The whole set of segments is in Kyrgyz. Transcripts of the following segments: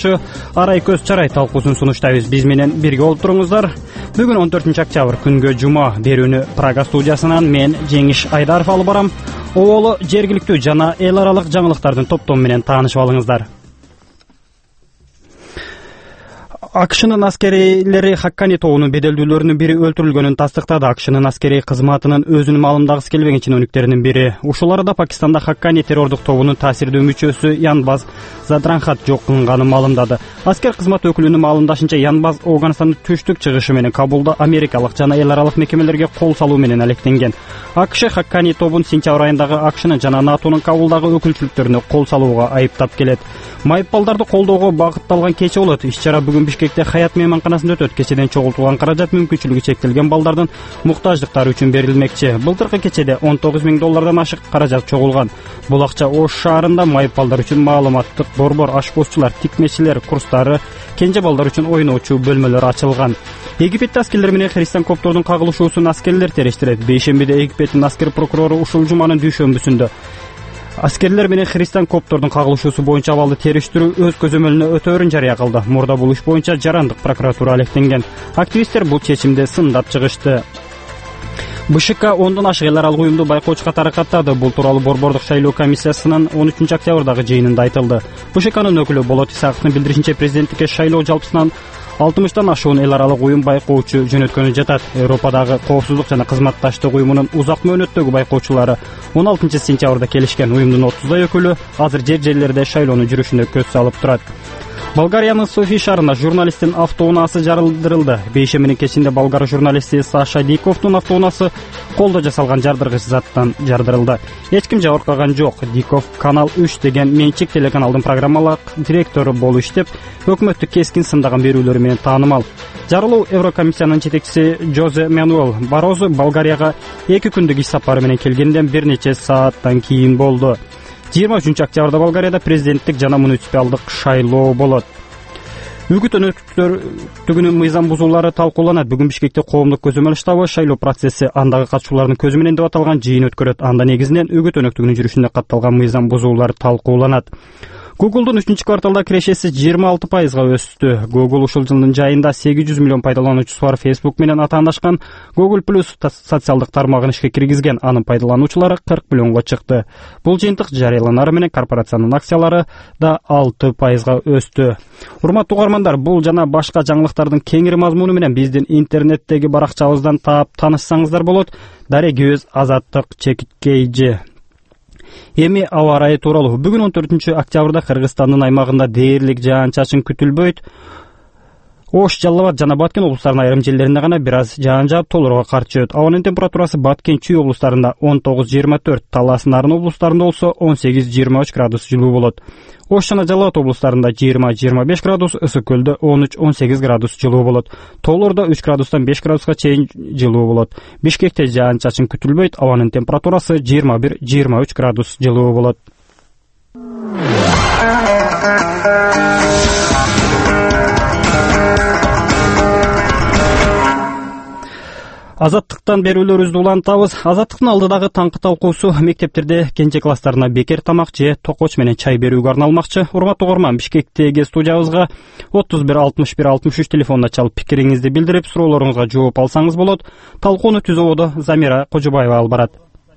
болчу Арай көз чарай талкуусун сунуштайбыз. Биз менен бирге болуп туруңуздар. Бүгүн 14-октябрь күнгө жума. Берүүнү Прага студиясынан мен Жеңиш Айдаров алып барам. Оолу жергиликтүү жана эл аралык жаңылыктардын топтому менен таанышып алыңыздар. AQSh'нын аскерилери Хаккани тоонун беделдүүлөрүнүн бири өлтүрүлгөнүн тастыктады. AQSh'нын аскерий кызматынын өзүнүн маалымдагысы келбеген чиновниктеринин бири. Ушул арада Пакистанда Хаккани террордук тобунун таасирдүү мүчөсү Янбаз Задранхат жок кылынганын маалымдады. Аскер кызмат өкүлүнүн маалымдашынча, Янбаз Афганистандын түштүк чыгышы менен Кабулда америкалык жана эл аралык мекемелерге кол салуу менен алектенген. AQSh Хаккани тобун сентябрь айындагы AQSh'нын жана НАТОнун Кабулдагы өкүлчүлүктөрүнө кол салууга айыптап келет. Майыпталдарды колдоого багытталган кече болот. Иш-чара бүгүн Бишкекте Хаят мейманканасында өтөт. Кечеден чогултулган каражат мүмкүнчүлүгү чектелген балдардын муктаждыктары үчүн берилмекчи. Былтыркы кечеде $19,000 ашык каражат чогулган. Бул акча Ош шаарында майыпалдар үчүн маалыматтык борбор, ашпозчулар, тикмечилер курстары, кенже балдар үчүн ойноочу бөлмөлөр ачылган. Египетте аскерлер менен христиан коптордун кагылышуусун аскерлер териштирет. Бейшембиде Египеттин аскер прокурору ушул жуманын дүйшөмбүсүндө аскерлер менен христиан коптордун кагылышуусу боюнча абалды териштирүү өз көзөмөлүнө өтөөрүн жарыя кылды. Мурда бул иш боюнча жарандык прокуратура алектенген. Активисттер бул чечимди сындап чыгышты. БШК 10дон ашык эл аралык уюмду байкоочу катары каттады. Бул тууралуу борбордук шайлоо комиссиясынын 13-октябрдагы жыйынында айтылды. БШКнын өкүлү Болот Исаковдун билдиришинче, президенттикке шайлоо жалпысынан 60 ашуун эл аралык уюм байкоочу жөнөткөнү жатат. Европадагы коопсуздук жана кызматташтык уюмунун узак мөөнөттөгү байкоочулары 16-сентябрда келишкен. Уюмдун 30 өкүлү азыр жер-жерлерде шайлоонун жүрүшүнө көз салып турат. Болгариянын Софи шаарында журналисттин автоунаасы жарылдырылды. Бейшембинин кечинде болгар журналисти Саша Диковдун автоунаасы колдо жасалган жардыргыч заттан жардырылды. Эч ким жабыркаган жок. Диков Канал 3 деген менчик телеканалдын программалык директору болуп иштеп, өкмөттү кескин сындаган берүүлөрү менен таанымал. Жарылуу Еврокомиссиянын жетекчиси Жозе Мануэл Барозу Болгарияга 2 күндүк иш сапары менен келгенден бир нече сааттан кийин болду. 23-октябрда Болгарияда президенттик жана муниципалдык шайлоо болот. Үгүт өнөктүгүнүн мыйзам бузуулары талкууланат. Бүгүн Бишкекте коомдук көзөмөл штабы шайлоо процесси андагы катышуулардын көзү менен деп аталган жыйын өткөрөт. Анда негизинен үгүт өнөктүгүнүн жүрүшүндө катталган мыйзам бузуулар талкууланат. Google'дун 3-кварталда кирешеси 26%га өстү. Google ушул жылдын жайында 800 миллион пайдалануучусу бар Facebook менен атаандашкан Google Plus социалдык тармагын ишке киргизген. Анын пайдалануучулары 40 миллионго чыкты. Бул жыйынтык жарыяланары менен корпорациянын акциялары да 6%га өстү. Урматтуу угармандар, бул жана башка жаңылыктардын кеңири мазмуну менен биздин интернеттеги баракчабыздан таап танышсаңыздар болот. Дарегөз Азаттык Чекиткейжи. Эми аба ырайы тууралуу. Бүгүн 14-октябрда Кыргызстандын аймагында дээрлик жаан-чачын күтүлбөйт. Ош, Жалал Абад жана Баткен облустарынын айрым жерлеринде гана бир аз жаан жаап толорго каршы өтөт. Абанын температурасы Баткен, Чүй облустарында 19-24, Талас, Нарын облустарында болсо 18-23 градус жылуу болот. Ош жана Жалал Абад облустарында 20-25 градус, Ысык көлдө 13-18 градус жылуу болот. Тоолордо 3 градустан 5 градуска чейин жылуу болот. Бишкекте жаан-чачын күтүлбөйт. Абанын температурасы 21-23 градус жылуу болот. Азаттыктан берүүлөрүбүздү улантабыз. Азаттыктын алдыдагы таңкы талкуусу мектептерде кенже класстарына бекер тамак же токоч менен чай берүүгө арналмакчы. Урматтуу угарман, Бишкектеги студиябызга 31 61 63 телефонуна чалып пикириңизди билдирип, суроолоруңузга жооп алсаңыз болот. Талкууну түзүүдө Замира Кожобаева алып барат.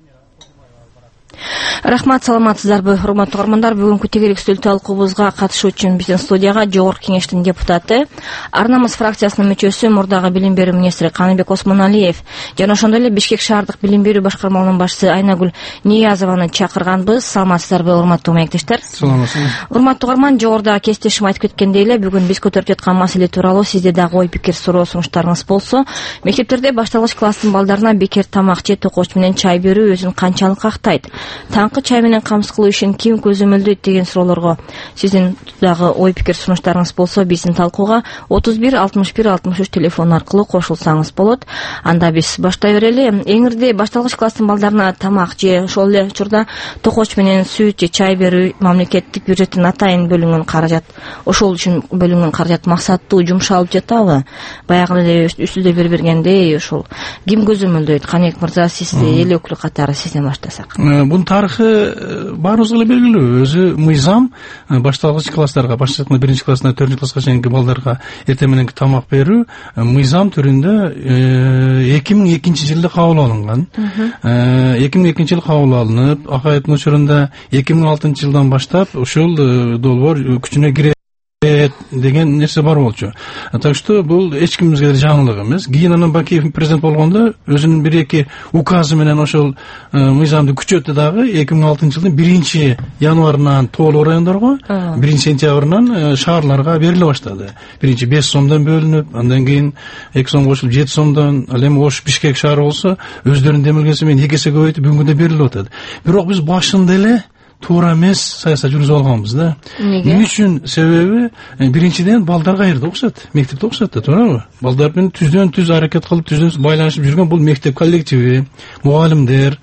Рахмат, саламатсыздарбы, урматтуу угармандар. Бүгүнкү тегерек үстөл талкуубузга катышуу үчүн биздин студияга Жогорку Кеңештин депутаты, Ар намыс фракциясынын мүчөсү, мурдагы билим берүү министри Каныбек Осмоналиев жана ошондой эле Бишкек шаардык билим берүү башкармалыгынын башчысы Айнагүл Ниязованы чакырганбыз. Саламатсыздарбы, урматтуу маектештер? Саламатсызбы. Урматтуу угарман, жогоруда кесиптешим айтып кеткендей эле, бүгүн биз көтөрүп жаткан маселе тууралуу сизде дагы ой пикир, суроо сунуштарыңыз болсо, мектептерде башталгыч класстын балдарына бекер тамак же токоч менен чай берүү өзүн канчалык актайт? Таңкы чай менен камсыз кылуу ишин ким көзөмөлдөйт деген суроолорго сиздин дагы ой пикир сунуштарыңыз болсо, биздин талкууга 31 61 63 телефон аркылуу кошулсаңыз болот. Анда биз баштай берели. Эң ирде башталгыч класстын балдарына тамак же ошол эле учурда токоч менен сүт же чай берүү мамлекеттик бюджеттин атайын бөлүнгөн каражат, ошол үчүн бөлүнгөн каражат максаттуу жумшалып жатабы? Баягы эле үстүлдө бергендей ошол ким көзөмөлдөйт? Каныбек мырза, сиз эл өкүлү катары сизден баштасак. Бунун тарыхы баарыбызга эле белгилүү. Өзү мыйзам башталгыч класстарга, башталгыч биринчи классынан 4-класска чейинки балдарга эртең мененки тамак берүү мыйзам түрүндө 2002-жылы кабыл алынган. 2002-жылы кабыл алынып, акаевдин учурунда 2006-жылдан баштап ушул долбоор күчүнө кире деген нерсе бар болчу. Так что бул эч кимибизге жаңылык эмес. Кийин анан Бакиев президент болгондо өзүнүн 1-2 указы менен ошол мыйзамды күчөттү дагы 2006-жылдын 1-январынан тоолуу райондорго, 1-сентябрынан шаарларга бериле баштады. Биринчи 5 сомдон бөлүнүп, андан кийин 2 сом кошулуп 7 сомдон, ал эми Ош Бишкек шаары болсо өздөрүнүн демилгеси менен 2 эсе көбөйтүп бүгүнгү күндө берилип атат. Бирок биз башында эле туура эмес саясат жүргүзүп алганбыз да. Эмне үчүн? Себеби биринчиден балдар кайерде окушат? Мектепте окушат да, туурабы? Балдар менен түздөн түз аракет кылып, түздөн байланышып жүргөн бул мектеп коллективи, мугалимдер,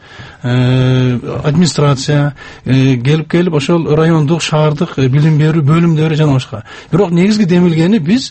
администрация келип ошол райондук, шаардык билим берүү бөлүмдөрү жана башка. Бирок негизги демилгени биз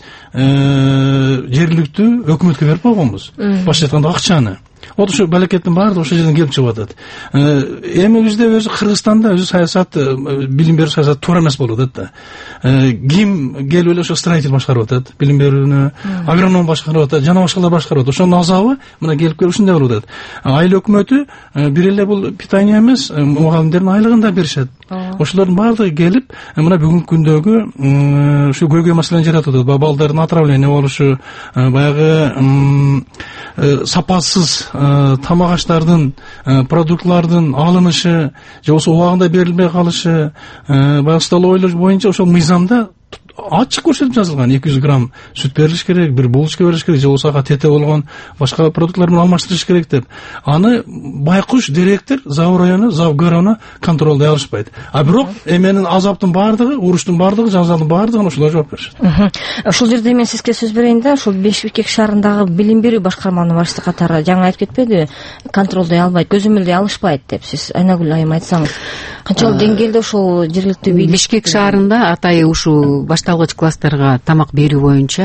жергиликтүү өкмөткө берип койгонбуз. Башка айтканда акчаны. Вот ошо балекеттин баардыгы ошол жерден келип чыгып атат. Эми бизде өзү Кыргызстанда өзү саясат, билим берүү саясаты туура эмес болуп атат да. Ким келип эле ошо строитель башкарып атат, билим берүүнү, агроном башкарып атат, жана башкалар башкарып атат. Ошонун азабы мына келип ушундай болуп атат. Айыл өкмөтү бир эле бул питание эмес, мугалимдердин айлыгын да беришет. Ошолордун баардыгы келип, мына бүгүнкү күндөгү ушу көйгөй маселени жаратып атат. Балдардын отравление болушу, баягы сапасыз тамак аштардын, продуктлардын алынышы, же болбосо убагында берилбей калышы, баягы столовойлор боюнча ошол мыйзамда ачык көрсөтүп жазылган. 200 грамм сүт берилиш керек, бир булочка берилиш керек, же болбосо ага тете болгон башка продуктлар менен алмаштырыш керек деп. Аны байкуш директор Зав району, Зав горона контролдой алышпайт. А бирок эменин азаптын баардыгы, уруштун баардыгы, жаңзалдын баардыгын ошолор жооп беришет. Ушул жерде мен сизге сөз берейин да, ушул Бишкек шаарындагы билим берүү башкарманын башчысы катары жаңы айтып кетпедиби? Контролдой албайт, көзөмөлдөй алышпайт деп. Сиз Айнагүл айым айтсаңыз, канчалык деңгээлде ошол жергиликтүү бийлик Бишкек шаарында атайы ушул башталгыч класстарга тамак берүү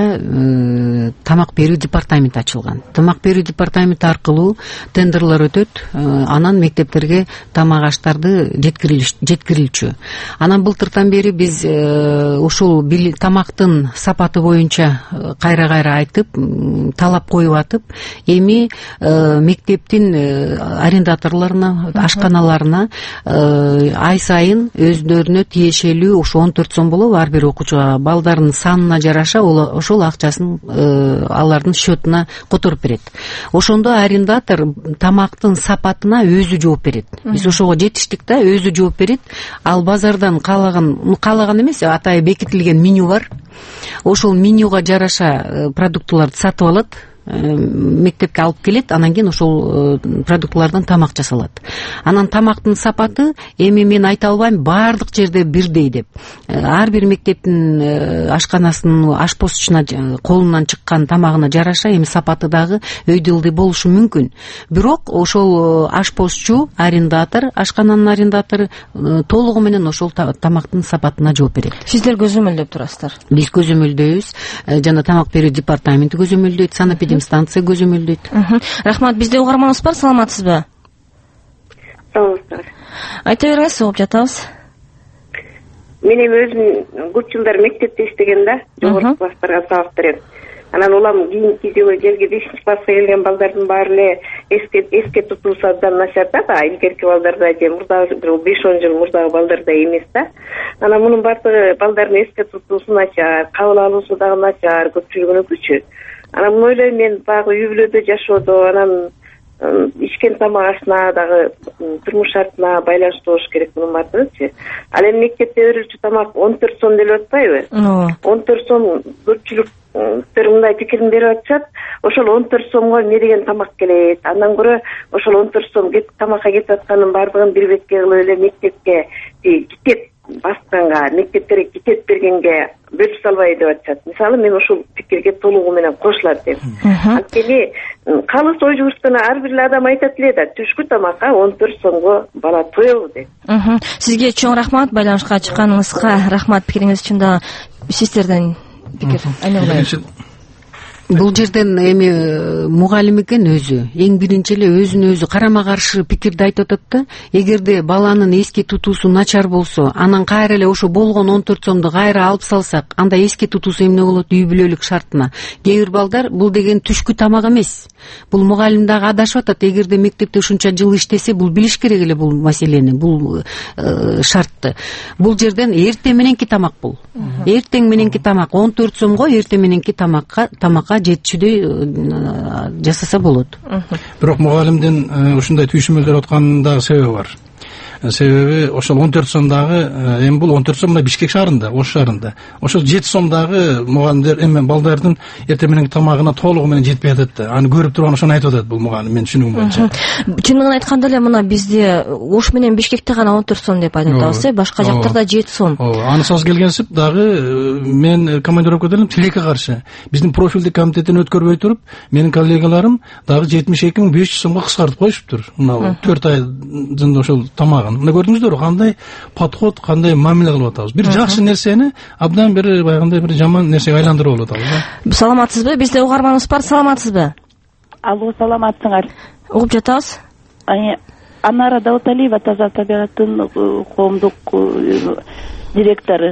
боюнча тамак берүү департаменти ачылган. Тамак берүү департаменти аркылуу тендерлер өтөт, анан мектептерге тамак аштарды жеткирилчү. Анан былтыртан бери биз ушул тамактын сапаты боюнча кайра айтып, талап коюп атып, эми мектептин арендаторлоруна, ашканаларына ай сайын өздөрүнө тиешелүү ушу 14 сом болобу ар бир окуучуга, балдардын санына жараша ошол акчасын алардын счетуна которуп берет. Ошондо арендатор тамактын сапатына өзү жооп берет. Биз ошого жетиштик да, өзү жооп берет. Ал базардан каалаган эмес, атайы бекитилген меню бар. Ошол менюга жараша продуктыларды сатып алат, мектепке алып келет, анан кийин ошол продуктлардан тамак жасалат. Анан тамактын сапаты эми мен айта албайм баардык жерде бирдей деп. Ар бир мектептин ашканасынын ашпозчуна колунан чыккан тамагына жараша эми сапаты дагы өйдө ылдый болушу мүмкүн. Бирок ошол ашпозчу, арендатор, ашкананын арендатору толугу менен ошол тамактын сапатына жооп берет. Сиздер көзөмөлдөп турасыздар? Биз көзөмөлдөйбүз, жана тамак берүү департаменти көзөмөлдөйт, станция көзөмөлдөйт. Рахмат. Бизде угарманыбыз бар, саламатсызбы? Саламатсыздар. Айта бериңиз, угуп жатабыз. Мен эми өзүм көп жылдар мектепте иштеген да, жогорку класстарга сабак берем. Анан улам кийинки жылы жерге 5-чи класска келген балдардын баары эле эске тутуусу абдан начар да, илгерки балдарда же мурдагы 5-10 жыл мурдагы балдарда эмес да. Анан мунун баардыгы балдардын эске тутуусу начар, кабыл алуусу дагы начар, көпчүлүгүнүн күчү. Анан муну ойлойм мен баягы үй бүлөдө жашоодо, анан ичкен тамак ашына дагы турмуш шартына байланыштуу болуш керек мунун баардыгычы. Ал эми мектепте берилчү тамак 14 сом деп атпайбы? 14 сом көпчүлүктөр мындай пикирин берип атышат. Ошол 14 сомго эмне деген тамак келет? Андан көрө ошол 14 сом тамакка кетип атканын баардыгын бир бетке кылып эле мектепке китеп басканга, мектептерге китеп бергенге бөлүп салбай деп атышат. Мисалы мен ошол пикирге толугу менен кошулат деп. Анткени калыс ой жүгүрткөн ар бир адам айтат эле да, түшкү тамакка 14 сомго бала тоёбу деп. Сизге чоң рахмат, байланышка чыкканыңызга рахмат, пикириңиз үчүн да. Сиздерден пикир. бул жерден эми мугалим экен өзү эң биринчи эле өзүнө өзү карама каршы пикирди айтып атат да. Эгерде баланын эске тутуусу начар болсо, анан кайра эле ошо болгон 14 сомду кайра алып салсак, анда эске тутуусу эмне болот? Үй бүлөлүк шартына. Кээ бир балдар бул деген түшкү тамак эмес. Бул мугалим дагы адашып атат. Эгерде мектепте ушунча жыл иштесе, бул билиш керек эле бул маселени, бул шартты. Бул жерден эртең мененки тамак бул. Эртең мененки тамак 14 сомго эртең мененки тамакка жетчүдөй жасаса болот. Бирок мугалимдин ушундай түйшүмөлдөр атканынын дагы себеби бар. Себеби ошол 14 сомдагы эми бул 14 сом Бишкек шаарында, Ош шаарында. Ошол 7 сомдагы мугалимдер эми балдардын эртең мененки тамагына толугу менен жетпей атат да. Аны көрүп турган ошону айтып атат бул мугалим, мен түшүнүгүм боюнча. Чындыгын айтканда эле мына бизде Ош менен Бишкекте гана 14 сом деп айтып атабыз, башка жактарда 7 сом. Анысыз келгенсип дагы мен командировка делим тилекке каршы. Биздин профилдик комитеттен өткөрбөй туруп, менин коллегаларым дагы 72.500 сомго кыскартып коюшуптур. Мына 4 айдын ошол тамагы. Мына көрдүңүздөр, кандай подход, кандай мамиле кылып атабыз. Бир жакшы нерсени абдан бир баягындай бир жаман нерсеге айландырып атабыз. Саламатсызбы? Бизде угарманыбыз бар, саламатсызбы? Алло, саламатсыңар. Угуп жатабыз. Анара Дауталиева, Таза табиғаттын коомдук директору.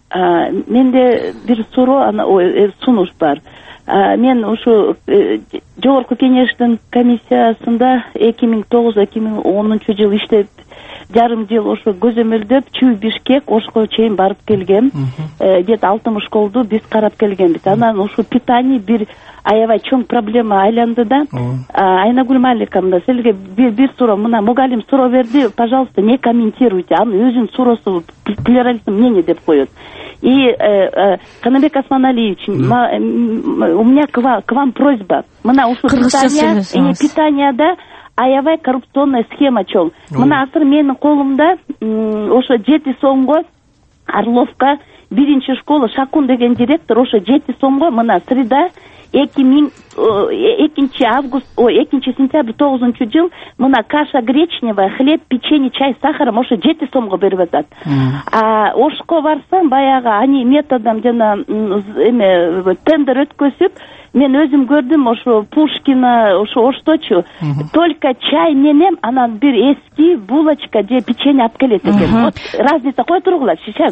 Менде бир сунуш бар. Мен ушу жогорку кеңештин комиссиясында 2009-2010 жыл иштеп, жарым жыл ошо көзөмөлдөп Чүй Бишкек Ошко чейин барып келгем. Где-то 60 школду биз карап келгенбиз. Анан ушу питание бир аябай чоң проблема айланды да. Айнагүл Маликовна, силерге бир суроо, мына мугалим суроо берди, пожалуйста, не комментируйте. Аны өзүнүн суроосу плюралистский мнение деп коет. И Канабек Осмоналиевич, у меня к вам просьба. Мына ушу питанияда аябай коррупционная схема чоң. Мына азыр менин колумда ошо 7 сомго Орловка биринчи школа Шакун деген директор ошо 7 сомго мына среда 2 сентябрь 9 жыл мына каша гречневая, хлеб, печенье, чай, сахарым ошо 7 сомго берип атат. Ошко барсам баягы ани методом жана тендер өткөзүп, мен өзүм көрдүм ошо Пушкина, ошо Ошточу, только чай менен анан бир эски булочка же печенье алып келет экен. Вот разница кой тургула сейчас.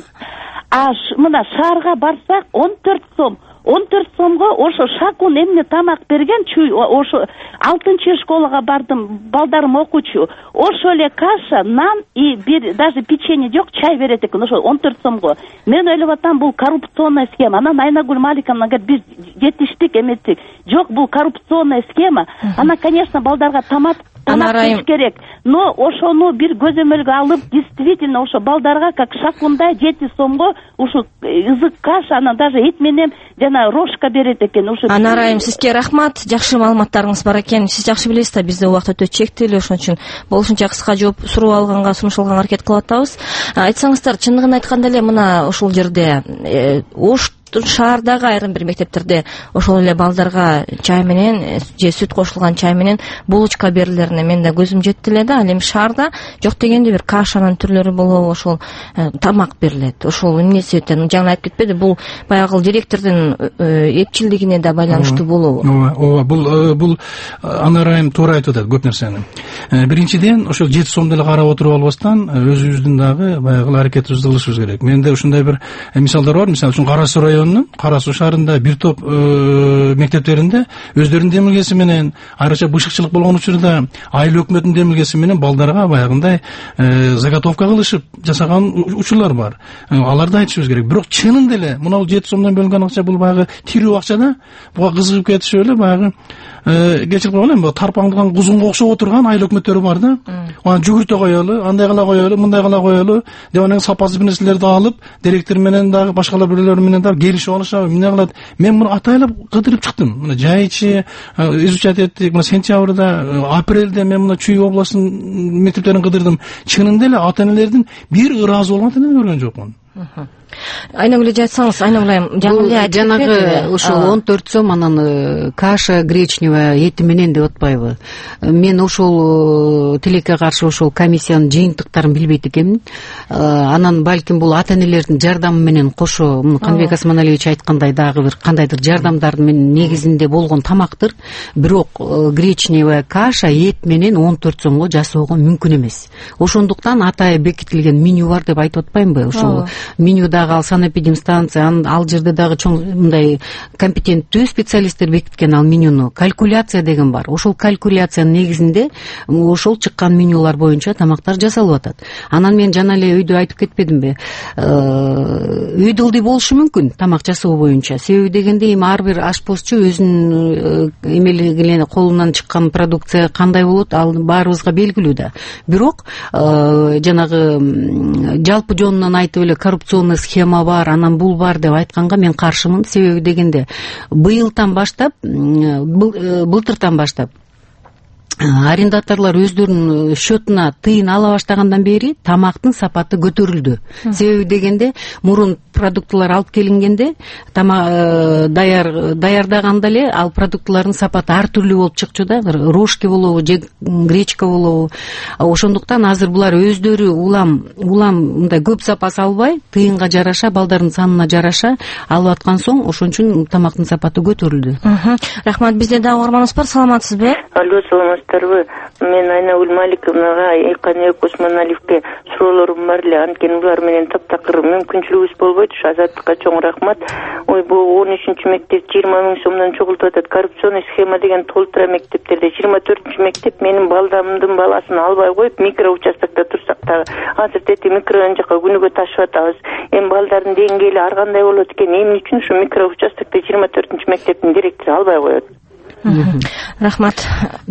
Мына шаарга барсак 14 сом. 14 сомго ошо Шакун эмне тамак берген, чүй ошо 6-чы школага бардым, балдарым окуучу. Ошо эле каша, нан и бир даже печенье жок, чай берет экен, ошо 14 сомго. Мен ойлоп атам, бул коррупционная схема. Анан Айнагүл Маликовнага биз жетиштик эметтик. Жок, бул коррупционная схема. Она, конечно, балдарга тамак керек. Но ошону бир көзөмөлгө алып, действительно ошо балдарга как Шакундай 7 сомго ушу ызык каша, анан даже эт менен жана рожка берет экен. Анарайым, сизге рахмат, жакшы маалыматтарыңыз бар экен. Сиз жакшы билесиз да, бизде убакыт өтө чектелүү, ошон үчүн болушунча кыска жооп суроо алганга, сунушталганга аракет кылып атабыз. Айтсаңыздар, чындыгын айтканда эле мына ушул жерде Ош шаардагы айрым бир мектептерде ошол эле балдарга чай менен же сүт кошулган чай менен булочка берилерине мен да көзүм жетти эле да. Ал эми шаарда жок дегенде бир кашанын түрлөрү болобу, ошол тамак берилет. Ошол эмнеси өтөн жаңы айтып кетпеди, бул баягы директордун эпчилдигине да байланыштуу болобу? Ооба, бул Анарайым туура айтып атат көп нерсени. Биринчиден ошол 7 сомду эле карап отуруп албастан өзүбүздүн дагы баягы аракетибизди кылышыбыз керек. Менде ушундай бир мисалдар бар. Мисалы үчүн Кара Суу районунун Кара Суу шаарында бир топ мектептеринде өздөрүнүн демилгеси менен, айрыкча бышыкчылык болгон учурда айыл өкмөтүнүн демилгеси менен балдарга баягындай заготовка кылышып жасаган учурлар бар. Аларды айтышыбыз керек. Бирок чынында эле мына 7 сомдон бөлүнгөн акча бул баягы тирүү акча да. Буга кызыгып кетишип эле баягы кечирип койгон эми тарпаңдаган кузунга окшоп отурган айыл өкмөттөрү бар да. Аны жүгүртө коелу, андай кыла коелу, мындай кыла коелу деп анын сапасыз бир нерселерди алып, директор менен дагы башкалар бирлер менен дагы келишип алышабы, эмне кылат. Мен муну атайлап кыдырып чыктым. Мына жайчы изучать эттик. Мына сентябрда, апрелде мен мына Чүй областынын мектептерин кыдырдым. Чынында эле ата энелердин бир ыраазы болгон ата энени көргөн жокмун. Айнагүл эле айтсаңыз, Айнагүл айым жанагы ошол 14 сом анан каша гречневая эти менен деп атпайбы. Мен ошол тилекке каршы ошол комиссиянын жыйынтыктарын билбейт экенмин. Анан балким бул ата энелердин жардамы менен кошо Каныбек Осмоналиевич айткандай дагы бир кандайдыр жардамдардын менен негизинде болгон тамактыр. Бирок гречневая каша эт менен 14 сомго жасоого мүмкүн эмес. Ошондуктан атайы бекитилген меню бар деп айтып атпаймынбы? Ошол менюдагы ал санэпидемстанция, ал жерде дагы чоң мындай компетенттүү специалисттер бекиткен ал менюну. Калькуляция деген бар. Ошол калькуляциянын негизинде ошол чыккан менюлар боюнча тамактар жасалып атат. Анан мен жана эле өйдө айтып кетпедимби? Үйдө ылдый болушу мүмкүн тамак жасоо боюнча. Себеби дегенде эми ар бир ашпозчу өзүнүн эмелигине колунан чыккан продукция кандай болот, ал баарыбызга белгилүү да. Бирок жанагы жалпы жонунан айтып эле коррупционный схема бар, анан бул бар деп айтканга мен каршымын. Себеби дегенде былтыртан баштап арендаторлор өздөрүнүн счетуна тыйын ала баштагандан бери тамактын сапаты көтөрүлдү. Себеби дегенде мурун продуктылар алып келингенде даярдаганда эле ал продуктылардын сапаты ар түрлүү болуп чыкчу да, рожки болобу же гречка болобу. Ошондуктан азыр булар өздөрү улам мындай көп запас албай, тыйынга жараша, балдардын санына жараша алып аткан соң ошон үчүн тамактын сапаты көтөрүлдү. Рахмат. Бизде дагы угарманыбыз бар. Саламатсызбы? Алло, саламатсыздарбы? Мен Айнагүл Маликовнага, Каныбек Осмоналиевке суроолорум бар эле. Анткени булар менен таптакыр мүмкүнчүлүгүбүз болбойт. Азаттыкка чоң рахмат. Бул 13-мектеп 20 000 сомдон чогултуп атат. Коррупционный схема деген толтура мектептерде 24-мектеп менин балдамдын баласын албай коюп, микроучастокто турсак дагы азыр тети микрорайон жака күнүгө ташып атабыз. Эми балдардын деңгээли ар кандай болот экен? Эмне үчүн ушу микроучастокто 24-мектептин директору албай коет? Рахмат.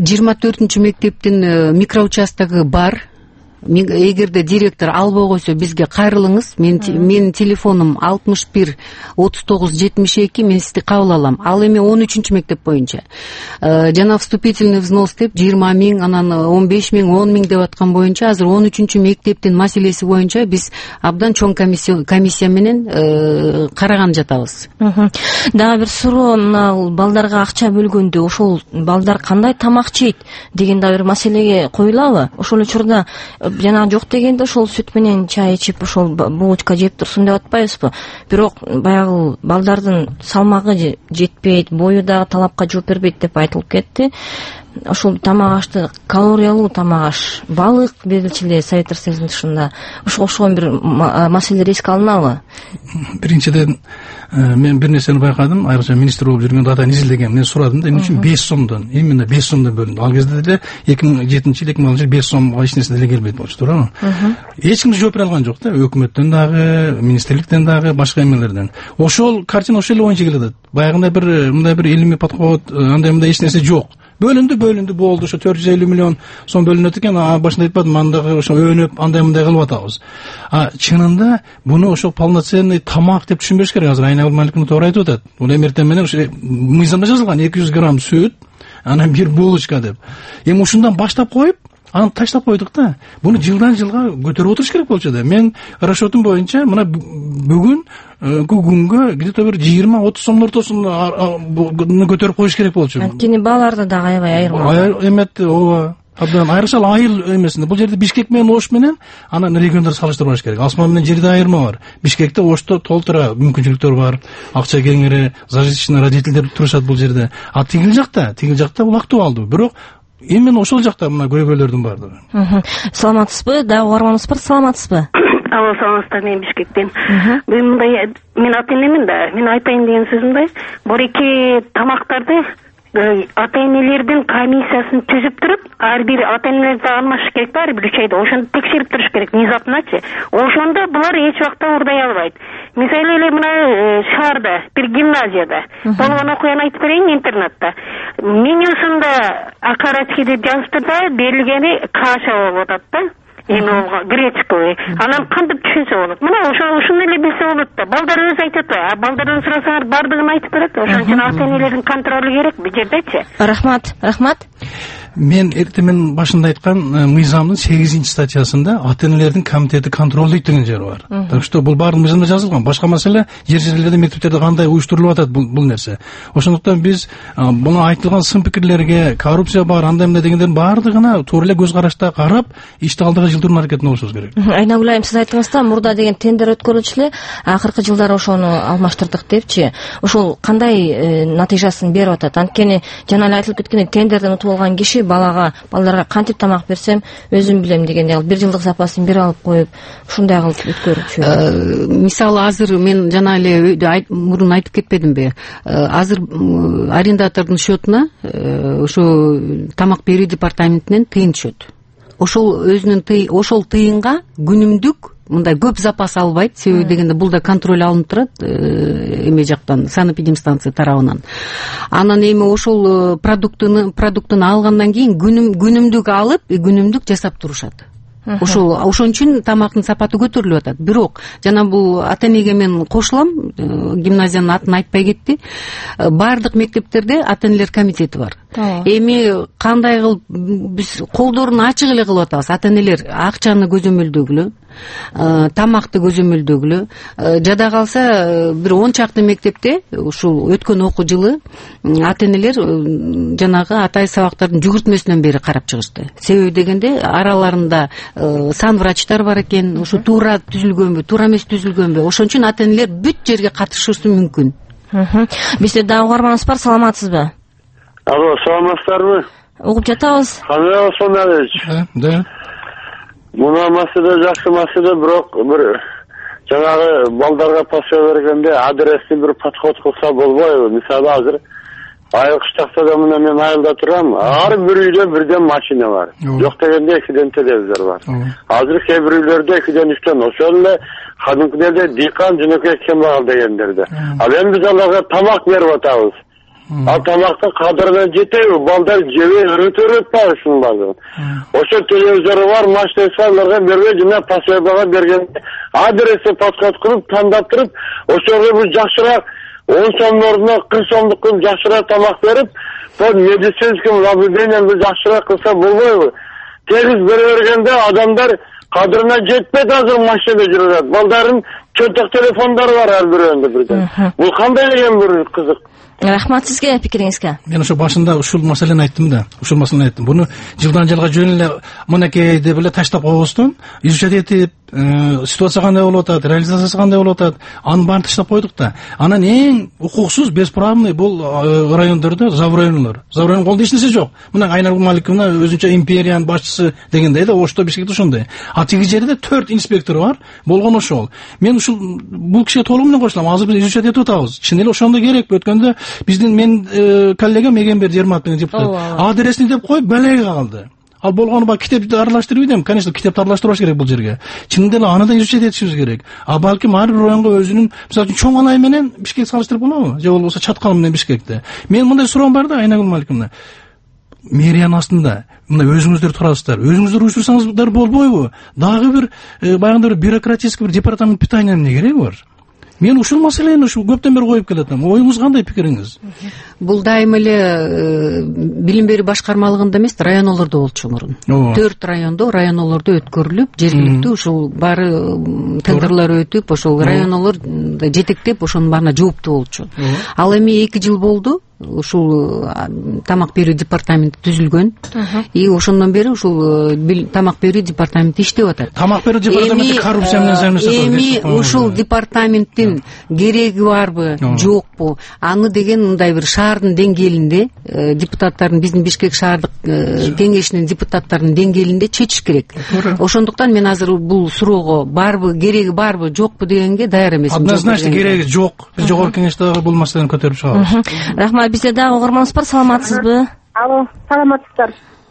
24-мектептин микроучастогу бар. Эгерде директор албай койсо бизге кайрылыңыз. Менин телефонум 61 39 72, мен сизди кабыл алам. Ал эми 13-мектеп боюнча. Жана вступительный взнос деп 20 000, анан 15 000, 10 000 деп аткан боюнча азыр 13-мектептин маселеси боюнча биз абдан чоң комиссия менен караган жатабыз. Дагы бир суроо, мына балдарга акча бөлгөндө ошол балдар кандай тамак жейт деген да бир маселеге коюлабы? Ошол учурда жана жок дегенде ошол сүт менен чай ичип, ошол булочка жеп турсун деп атпайбызбы? Бирок баягы балдардын салмагы жетпейт, бою дагы талапка жооп бербейт деп айтылып кетти. Ошол тамак ашты калориялуу тамак аш, балык берилчү эле Советтер Союзунун тышында. Ошол бир маселе эске алынабы? Биринчиден мен бир нерсени байкадым. Айрыкча министр болуп жүргөндө атайын изилдегем. Мен сурадым да, эмне үчүн 5 сомдон, именно 5 сомдон бөлүндү. Ал кезде деле 2007-жыл 2006 жыл 5 сомго эч нерсе деле келбейт болчу, туурабы? Эч ким жооп бере алган жок да, өкмөттөн дагы, министрликтен дагы, башка эмелерден. Ошол картина ошол эле боюнча келатат. Баягындай мындай бир илимий подход, андай эч нерсе жок. Бөлүндү болду, ошо 450 миллион сом бөлүнөт экен. Башында айтпадым, андагы ошо өнөп андай кылып атабыз. Чынында буну ошо полноценный тамак деп түшүнбөш керек. Азыр Айнагүл Маликовна туура айтып атат. Бул эмертен менен ошо мыйзамда жазылган 200 грамм сүт, анан бир булочка деп. Эми ушундан баштап коюп, аны таштап койдук да. Буну жылдан жылга көтөрүп отуруш керек болчу да. Мен расчетум боюнча мына бүгүн күнгө где-то бир 20-30 сомдун ортосуна көтөрүп коюш керек болчу. Анткени бааларда дагы аябай айырма. Эметти, ооба. Абдан айрыкча айыл эмесинде. Бул жерде Бишкек менен Ош менен анан региондар салыштырбаш керек. Асман менен жерде айырма бар. Бишкекте Ошто толтура мүмкүнчүлүктөр бар. Акча кеңири, зажиточный родительдер турушат бул жерде. Тигил жакта бул актуалдуу. Бирок именно ошол жакта мына көйгөйлөрдүн бардыгы. Саламатсызбы? Дагы угарманыбыз бар. Саламатсызбы? Алло, саламатсыздар, мен Бишкектен. Мен ата энемин да, мен айтайын деген сөзүм да, бул тамактарды ата энелердин комиссиясын түзүп туруп, ар бир ата энелерди алмашыш керек да, ар бир 3 айда. Ошону текшерип туруш керек, внезапночи. Ошондо булар эч убакта урдай албайт. Мисалы эле мына шаарда, бир гимназияда болгон окуяны айтып берейин, интернатта. Менюсунда акарачки деп жазыптыр да, берилгени каша болуп атат да. Эми гречковый. Анан кантип түшүнсө болот? Мына ошону эле билсе болот да. Балдар өзү айтат да. Балдардан сурасаңар бардыгын айтып берет. Ошон үчүн ата энелердин контролу керек бул жердечи. Рахмат. мен эртемен башында айткан мыйзамдын 8-статьясында ата энелердин комитети контролдойт деген жери бар. Так что бул баардык мыйзамда жазылган. Башка маселе жерлерде мектептерде кандай уюштурулуп атат бул нерсе. Ошондуктан биз буга айтылган сын пикирлерге коррупция бар, андай мындай дегендердин баардыгына туура эле көз карашта карап, ишти алдыга жылдыруу аракетине болушубуз керек. Айнагүл айым, сиз айттыңыз да, мурда деген тендер өткөрүлчү эле, акыркы жылдары ошону алмаштырдык депчи. Ошол кандай натыйжасын берип атат? Анткени жана эле айтылып кеткендей, тендерден утуп алган киши балдарга кантип тамак берсем өзүм билем дегендей кылып 1 жылдык запасын бир алып коюп, ушундай кылып өткөрүпчү. Мисалы азыр мен жана эле мурун айтып кетпедимби? Азыр арендатордун счетуна ошо тамак берүү департаментинен тыйын түшөт. Ошол өзүнүн ошол тыйынга күнүмдүк мындай көп запас албайт. Себеби дегенде бул да контроль алынып турат эме жактан, санэпидемстанция тарабынан. Анан эми ошол продуктуну алгандан кийин күнүмдүк алып, күнүмдүк жасап турушат. Ошон үчүн тамактын сапаты көтөрүлүп атат. Бирок жана бул ата энеге мен кошулам, гимназиянын атын айтпай кетти. Бардык мектептерде ата энелер комитети бар. Эми кандай кылып биз колдорун ачык эле кылып атабыз. Ата энелер акчаны көзөмөлдөгүлө, тамакты көзөмөлдөгүлө. Жада калса бир 10 чакты мектепте ушул өткөн окуу жылы ата энелер жанагы атай сабактардын жүгүртмөсүнөн бери карап чыгышты. Себеби дегенде араларында сан врачтар бар экен, ушу туура түзүлгөнбү, туура эмес түзүлгөнбү. Ошон үчүн ата энелер бүт жерге катышышы мүмкүн. Бизде дагы угарманыбыз бар, саламатсызбы? Алло, саламатсыздарбы? Угуп жатабыз. Кандай Осмонович? Да. Мына маселе жакшы маселе, бирок бир жанагы балдарга пассия бергенде адрести бир подход кылса болбойбу? Мисалы азыр айыл кыштакта да мына мен айылда турам, ар бир үйдө бирден машина бар. Жок дегенде 2ден телевизор бар. Азыр кээ бир үйлөрдө 2ден 3ден, ошол эле кадимкидерде дыйкан, жөнөкөй кембагал дегендерде. Ал эми биз аларга тамак берип атабыз. Ал тамактын кадырына жетеби? Балдар жебей өрөтөр атпайбы ушунун баардыгын? Ошо телевизору бар, машинасы аларга бербей, жана пассиябага бергенде адрести подход кылып, тандап туруп, ошого бир жакшыраак 10 сомдун ордуна 40 сомдук кылып жакшыраак тамак берип, под медицинским наблюдением жакшыраак кылса болбойбу? Тегиз бере бергенде адамдар кадырына жетпейт, азыр машинада жүрөт. Балдардын чөнтөк телефондору бар ар бирөөнүндө бирден. Бул кандай деген бир кызык. Рахмат сизге, пикириңизге. Мен ошо башында ушул маселени айттым да. Буну жылдан жылга жөн эле мынакей деп эле таштап койбостон, изучать этип, ситуация кандай болуп атат, реализациясы кандай болуп атат, анын баарын таштап койдук да. Анан эң укуксуз, бесправный бул райондордо заврайонлор. Заврайон колдо эч нерсе жок. Мына Айнагүл Маликовна өзүнчө империянын башчысы дегендей да, Ошто Бишкекте ошондой. А тиги жерде 4 инспектор бар, болгон ошол. Мен ушул бул кишиге толугу менен кошулам. Азыр биз изучать этип атабыз. Чын эле ошондой керекпи? Өткөндө биздин мен коллегам Эгембер Жермат деген депутат адресini деп коюп балеге калды. Ал болгону бак китепти аралаштырып идем. Конечно, китепти аралаштырыш керек бул жерге. Чынында эле аны да изучать этишибиз керек. А балким ар бир районго өзүнүн, мисалы үчүн Чоң Алай менен Бишкек салыштырып болобу? Же болбосо Чаткал менен Бишкекти. Мен мындай суроом бар да, Айнагүл Маликовна. Мэриянын астында мына өзүңүздөр турасыздар. Өзүңүздөр уюштурсаңыздар болбойбу? Дагы бир баягындай бюрократический бир департамент питания эмне кереги бар? Мен ушул маселени ушу көптөн бери коюп келатам. Оюңуз кандай, пикириңиз? Бул дайым эле билим берүү башкармалыгында эмес, районолордо болчу мурун. 4 районолордо өткөрүлүп, жергиликтүү ушул баары тендерлер өтүп, ошол районолор жетектеп ошонун баарына жооптуу болчу. Ал эми 2 жыл болду. Ушул тамак берүү департаменти түзүлгөн. И ошондон бери ушул тамак берүү департаменти иштеп атат. Тамак берүү департаменти коррупция менен займашат. Эми ушул департаменттин кереги барбы, жокпу? Аны деген мындай бир шаардын деңгээлинде, депутаттардын, биздин Бишкек шаардык кеңешинин депутаттарынын деңгээлинде чечиш керек. Ошондуктан мен азыр бул суроого барбы, кереги барбы, жокпу дегенге даяр эмесмин. Однозначно кереги жок. Биз жогорку кеңеште бул маселени көтөрүп чыгабыз. Рахмат. Бизде дагы угарманыбыз бар, саламатсызбы? Алло, саламатсыздар.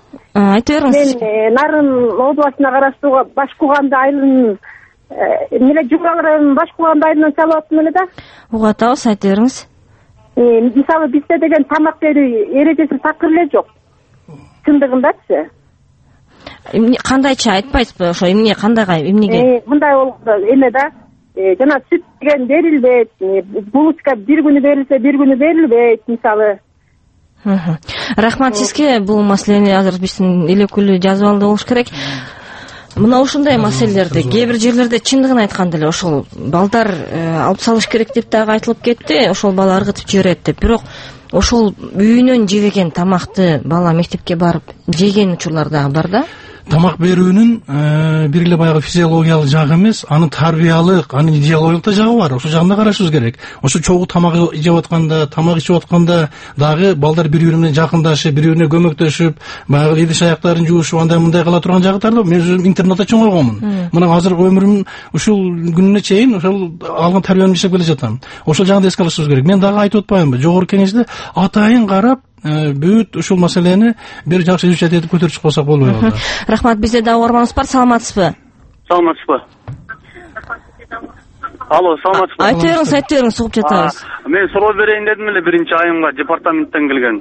Айтып бериңиз. Мен Нарын областына караштуу Башкуганды айылынын Жумрал районунун Башкуганды айылынан чалып аттым эле да. Угуп атабыз, айтып бериңиз. Мисалы бизде деген тамак берүү эрежеси такыр эле жок. Чындыгындачы. Кандайча айтпайсызбы? Ошо эмне, кандайга, эмнеге? Мындай болду эме да. Жана сүт деген берилбейт, булочка бир күнү берилсе, бир күнү берилбейт, мисалы. Рахмат сизге. Бул маселени азыр биздин элекүүлүү жазып алды болуш керек. Мына ушундай маселелерди кээ бир жерлерде чындыгын айтканда эле ошол балдар алып салыш керек деп дагы айтылып кетти. Ошол бала ыргытып жиберет деп. Бирок ошол үйүнөн жебеген тамакты бала мектепке барып жеген учурлар дагы бар да. Тамак берүүнүн бир эле баягы физиологиялык жагы эмес, анын тарбиялык, анын идеологиялык да жагы бар. Ошол жагын да карашыбыз керек. Ошо чогуу тамак жеп атканда, тамак ичип атканда дагы балдар бири-бири менен жакындашып, бири-бирине көмөктөшүп, баягы идиш аяктарын жуушуп, андай мындай кыла турган жагыттар да. Мен өзүм интернатта чоңойгонмун. Мына азыр өмүрүм ушул күнүнө чейин ошол алган тарбияны иштеп келе жатам. Ошол жагын да эске алышыбыз керек. Мен дагы айтып атпаймынбы? Жогорку кеңеште атайын карап бүт ушул маселени бир жакшы изучать этип көтөрүп чыкпасак болбойбу? Рахмат. Бизде дагы угарманыбыз бар. Саламатсызбы? Саламатсызбы? Алло, саламатсызбы? Айта бериңиз, угуп жатабыз. Мен суроо берейин дедим эле биринчи айымга, департаменттен келген.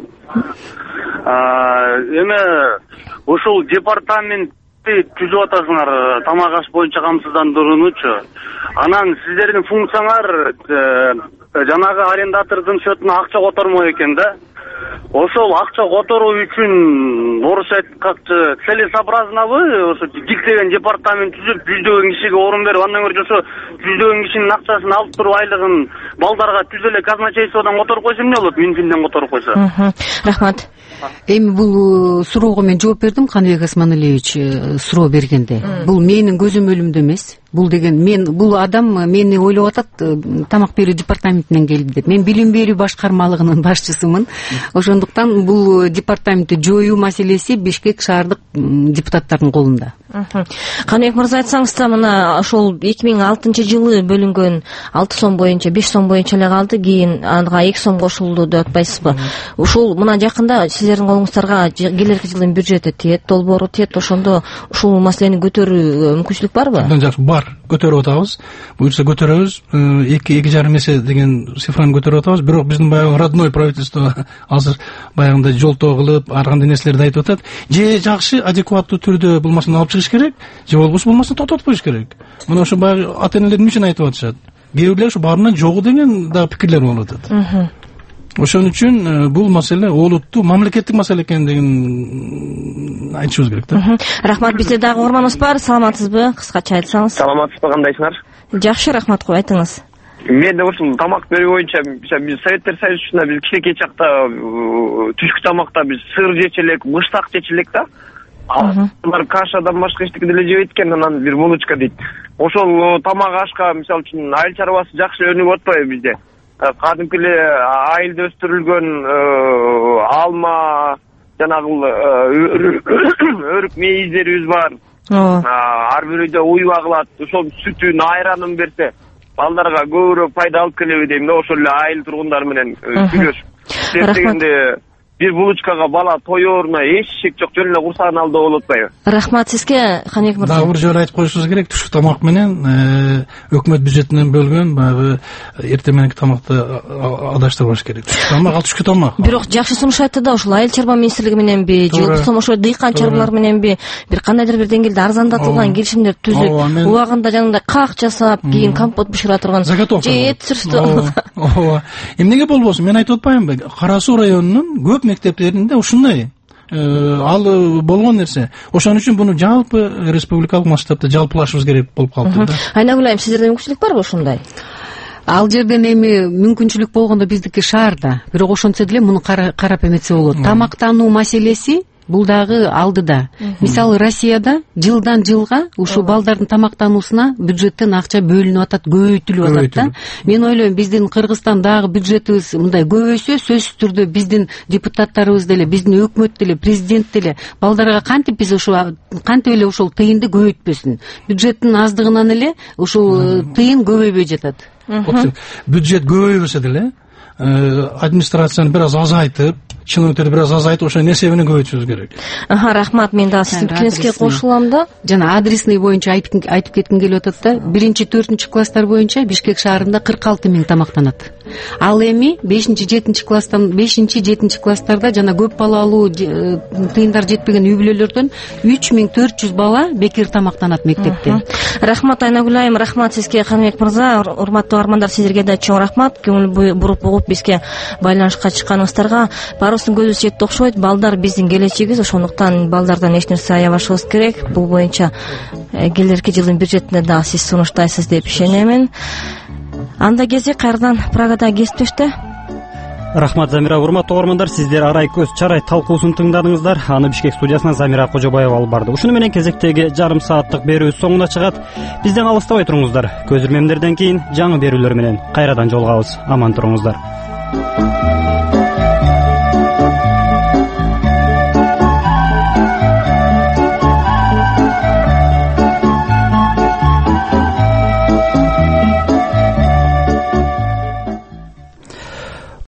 Эме ушул департаментти түзүп атасыңар, тамак аш боюнча камсыздандыруунучу. Анан сиздердин функцияңар жанагы арендатордун счетуна акча котормоо экен да. Ошол акча которуу үчүн орусча айткачы целесообразнобы ошо диктеген департамент түзүп жүздөгөн кишиге орун берип, андан көрө ошо жүздөгөн кишинин акчасын алып туруп айлыгын балдарга түз эле казначействодон которуп койсо эмне болот? Минфинден которуп койсо. Рахмат. Эми бул суроого мен жооп бердим, Каныбек Осмоналиевич суроо бергенде. Бул менин көзөмөлүмдө эмес. Бул деген бул адам мени ойлоп атат, тамак берүү департаментинен келди деп. Мен билим берүү башкармалыгынын башчысымын. Ошондуктан бул департаментти жоюу маселеси Бишкек шаардык депутаттардын колунда. Каныбек мырза, айтсаңыз да, мына ошол 2006-жылы бөлүнгөн 6 сом боюнча 5 сом боюнча эле калды, кийин ага 2 сом кошулду деп атпайсызбы? Ушул мына жакында сиздердин колуңуздарга келерки жылдын бюджети тиет, долбоору тиет, ошондо ушул маселени көтөрүү мүмкүнчүлүк барбы? Абдан жакшы, бар. Көтөрүп атабыз. Буюрса көтөрөбүз. 2,5 эсе деген цифраны көтөрүп атабыз. Бирок биздин баягы родной правительство азыр баягындай жолтоо кылып, ар кандай нерселерди айтып атат. Же жакшы, адекваттуу түрдө бул маселени алып чыгыш керек, же болбосо бул маселени токтотуп коюш керек. Мына ошо баягы ата-энелер эмне үчүн айтып атышат? Кээ бирлер ушу баарынан жогу деген да пикирлер болуп атат. Ошон үчүн бул маселе олуттуу мамлекеттик маселе экендигин айтышыбыз керек да. Рахмат. Бизде дагы угарманыбыз бар. Саламатсызбы? Кыскача айтсаңыз. Саламатсызбы, кандайсыңар? Жакшы, рахмат. Айтыңыз. Мен да ушул тамак берүү боюнча биз Советтер Союзунда биз кичинекей чакта түшкү тамакта биз сыр жечелек, мыштак жечелек да. Алар кашадан башка эчтеке деле жебейт экен, анан бир булочка дейт. Ошол тамак ашка мисалы үчүн айыл чарбасы жакшы өнүгүп атпайбы бизде? Кадимки эле айылда өстүрүлгөн алма, жанагы өрүк мейиздерибиз бар. Ар бир үйдө уйба кылат. Ошол сүтүн, айранын берсе, балдарга көбүрөөк пайда алып келеби дейм да, ошол эле айыл тургундары менен сүйлөшүп. Дегенде бир булочкага бала тоёруна эшик жок, жөн эле курсагын алды болуп атпайбы? Рахмат сизге, Каныбек мырза. Дагы бир жолу айтып коюшубуз керек, түшкү тамак менен өкмөт бюджетинен бөлгөн баягы эртең мененки тамакты адаштырбаш керек. Түшкү тамак, ал түшкү тамак. Бирок жакшы сунуш айтты да, ушул айыл чарба министрлиги мененби, же болбосо ошо дыйкан чарбалар мененби бир кандайдыр бир деңгээлде арзандатылган келишимдер түзүп, убагында жанагындай каак жасап, кийин компот бышыра турган же ооба. Эмнеге болбосун? Мен айтып атпаймынбы? Кара Суу районунун көп мектептеринде ушундай ал болгон нерсе. Ошон үчүн буну жалпы республикалык масштабта жалпылашыбыз керек болуп калды да. Айнагүл айым, сиздерде мүмкүнчүлүк барбы ушундай? Ал жерден эми мүмкүнчүлүк болгондо биздики шаарда, бирок ошентсе деле муну карап эметсе болот. Тамактануу маселеси бул дагы алдыда. Мисалы Россияда жылдан жылга ушул балдардын тамактануусуна бюджеттен акча бөлүнүп атат, көбөйтүлүп атат да. Мен ойлойм, биздин Кыргызстандагы бюджетибиз мындай көбөйсө, сөзсүз түрдө биздин депутаттарыбыз деле, биздин өкмөт деле, президент деле балдарга кантип биз кантип эле ушул тыйынды көбөйтпөсүн. Бюджеттин аздыгынан эле ушул тыйын көбөйбөй жатат. Бюджет көбөйбөсө деле администрацияны бир аз азайтып, чиновниктерди бир аз азайтып, ошонун эсебинен көбөйтүшүбүз керек. Рахмат. Мен дагы сиздин пикириңизге кошулам да. Жана адресный боюнча айтып кетким келип атат да. 1-4 класстар боюнча Бишкек шаарында 46 000 тамактанат. Ал эми 5-7 класстарда жана көп балалуу тыйындар жетпеген үй бүлөлөрдөн 3400 бала бекер тамактанат мектепте. Рахмат Айнагүл айым, рахмат сизге. Каныбек мырза, урматтуу армандар, сиздерге да чоң рахмат. Көңүл буруп угуп бизге байланышка чыкканыңыздарга. Баарыбыздын көзү четти окшойт. Балдар биздин келечегибиз, ошондуктан балдардан эч нерсе аябашыбыз керек. Бул боюнча келерки жылдын бюджетине дагы сиз сунуштайсыз деп ишенемин. Анда кезек кайрадан Прагада кесиптеште. Рахмат Замира. Урматтуу угармандар, сиздер Арай көз чарай талкуусун тыңдадыңыздар. Аны Бишкек студиясынан Замира Кожобаева алып барды. Ушуну менен кезектеги жарым сааттык берүүбүз соңуна чыгат. Бизден алыстабай туруңуздар. Көзүрмемдерден кийин жаңы берүүлөр менен кайрадан жолугабыз. Аман туруңуздар.